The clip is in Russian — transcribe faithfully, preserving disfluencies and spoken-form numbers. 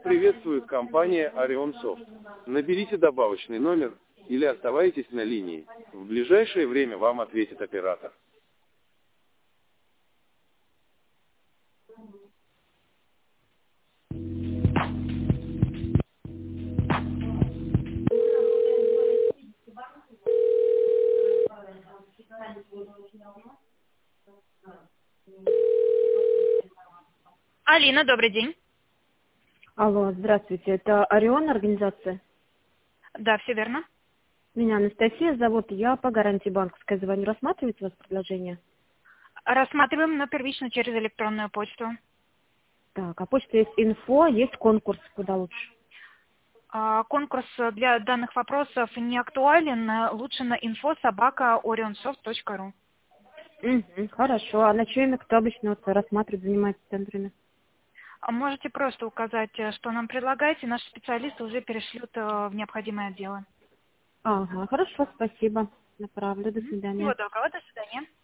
Приветствует компания Orion Soft. Наберите добавочный номер или оставайтесь на линии. В ближайшее время вам ответит оператор. Алина, добрый день. Алло, здравствуйте. Это Орион организация? Да, все верно. Меня Анастасия зовут. Я по гарантии банковской звоню. Рассматриваете у вас предложение? Рассматриваем, но первично через электронную почту. Так, а почта есть инфо, есть конкурс. Куда лучше? А, Конкурс для данных вопросов не актуален. Лучше на инфо собака орионсофт точка ру. Угу, хорошо. А на чье имя кто обычно вот рассматривает, занимается центрами? А Можете просто указать, что нам предлагаете. Наши специалисты уже перешлют э, в необходимые отделы. Ага, хорошо, спасибо. Направлю. До Всего свидания. доброго, до свидания.